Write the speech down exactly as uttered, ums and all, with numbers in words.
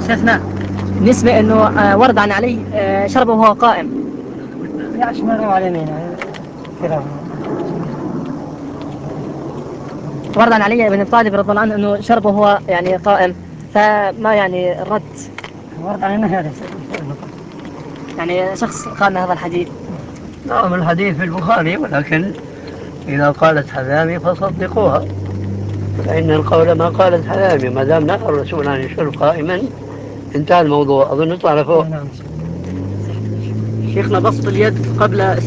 شيخنا نسمع انه آه، ورد عن علي آه، شربه وهو قائم. يعش ما رو علينا يعني كده. ورد عن علي بن ابي طالب رضي الله عنه انه شربه وهو يعني قائم، فما يعني الرد؟ ورد علينا هذا يعني شخص قال هذا الحديث. نعم الحديث في البخاري، ولكن إذا قالت حذامي فصدقوها، فإن القول ما قالت حذامي، ما دام نهى الرسول عن الشرب قائما انتهى الموضوع. أظن نطلع لفوق. شيخنا بسط اليد قبل